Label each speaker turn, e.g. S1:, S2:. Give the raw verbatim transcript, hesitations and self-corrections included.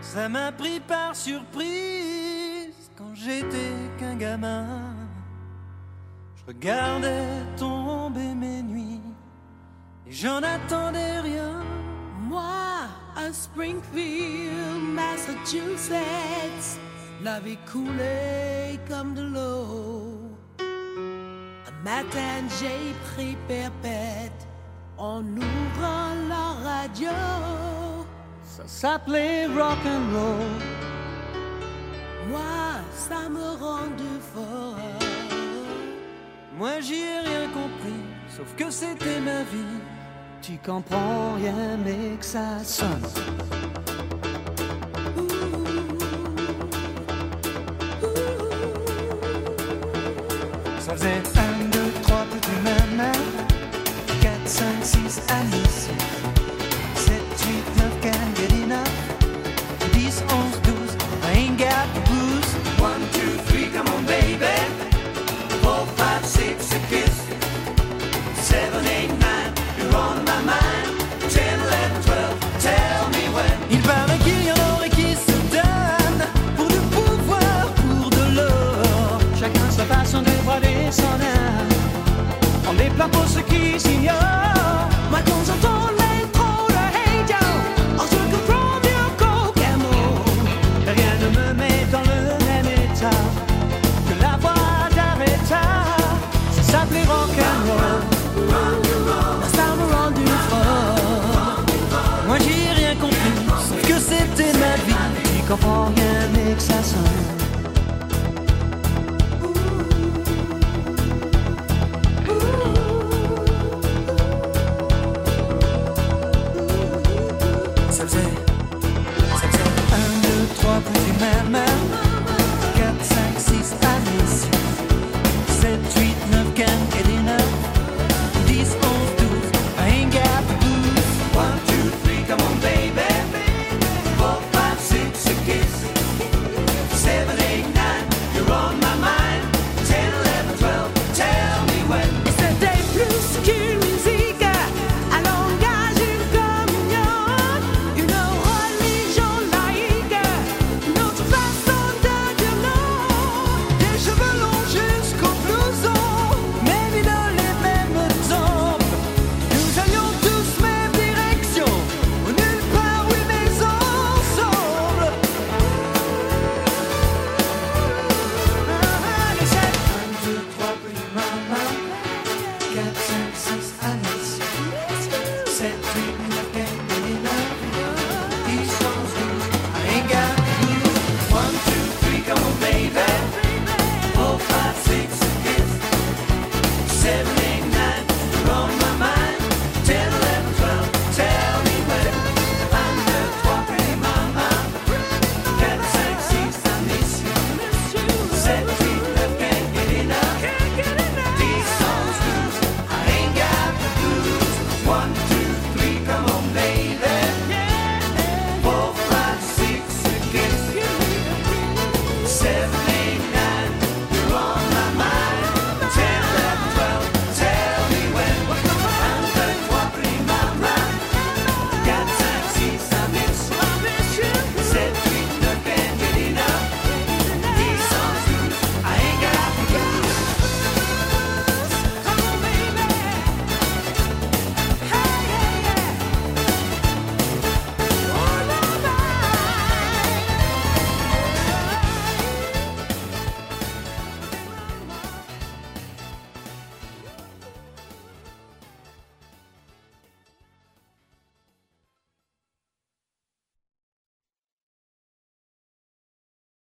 S1: Ça m'a pris par surprise quand j'étais qu'un gamin. Je regardais tomber mes nuits et j'en attendais rien.
S2: Moi, à Springfield, Massachusetts, la vie coulait comme de l'eau. Un matin, j'ai pris perpète en ouvrant la radio.
S1: Ça s'appelait rock'n'roll.
S2: Moi, ça me rendait fort.
S1: Moi, j'y ai rien compris, sauf que c'était ma vie. Tu comprends rien, mais que ça sonne. Ça faisait un, deux, trois, tout du même. Quatre, cinq, six, Alice. Sept, huit, neuf, can't get enough. Dix, onze, douze, I ain't got the blues. One, two, three, come on baby. Four, five, six, a kiss. Seven, eight, nine, you're on my mind. Ten, eleven, twelve, tell me when. Il paraît qu'il y en aurait qui se donnent pour du pouvoir, pour de l'or. Chacun sa façon de brader son âme. On est plein pour ceux qui s'ignorent.
S2: Moi, quand j'entends l'intro de Hey Joe, oh, je comprends mieux qu'aucun mot.
S1: Rien ne me met dans le même état que la voix d'Aretha. Ça s'appelait rock'n'roll.
S2: Ça me rendu fort.
S1: Moi j'y ai rien compris, sauf que c'était ma vie. Tu comprends rien,